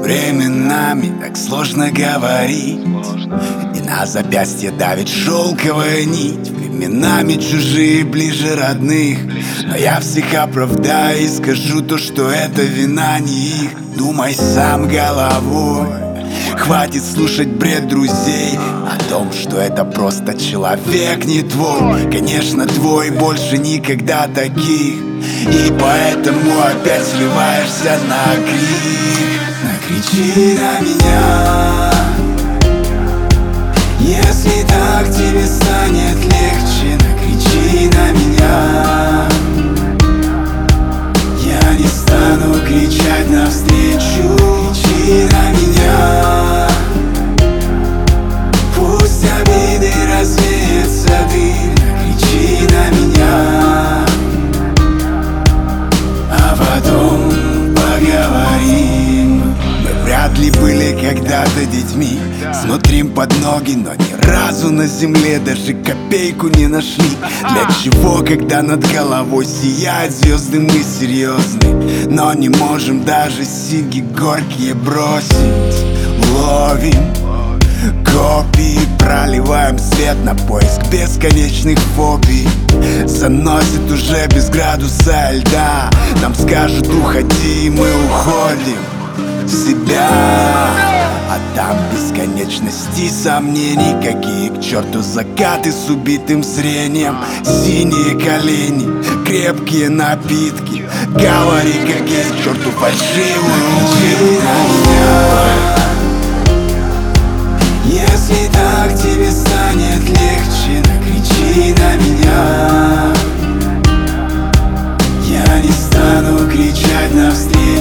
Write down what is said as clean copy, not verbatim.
Временами так сложно говорить, и на запястье давит шелковая нить. Временами чужие ближе родных, но я всех оправдаю и скажу то, что это вина не их. Думай сам головой, хватит слушать бред друзей о том, что это просто человек не твой. Конечно, твой, больше никогда таких, и поэтому опять срываешься на крик. Накричи на меня, если так тебе станет легче. Накричи на меня, я не стану кричать навстречу. Кричи на меня, пусть обиды развеется дым. Накричи на меня, а потом поговорим. Мы вряд ли были когда-то детьми, смотрим под ноги, но ни разу на земле даже копейку не нашли. Для чего, когда над головой сияют звезды, мы серьезны, но не можем даже сиги горькие бросить. Ловим копии, проливаем свет на поиск бесконечных фобий. Заносит уже без градуса льда, нам скажут уходи, и мы уходим в себя. А там бесконечности сомнений, какие к черту закаты с убитым зрением. Синие колени, крепкие напитки, говори как есть, к черту фальшивую улыбку. Если так тебе станет легче, накричи на меня, я не стану кричать навстречу.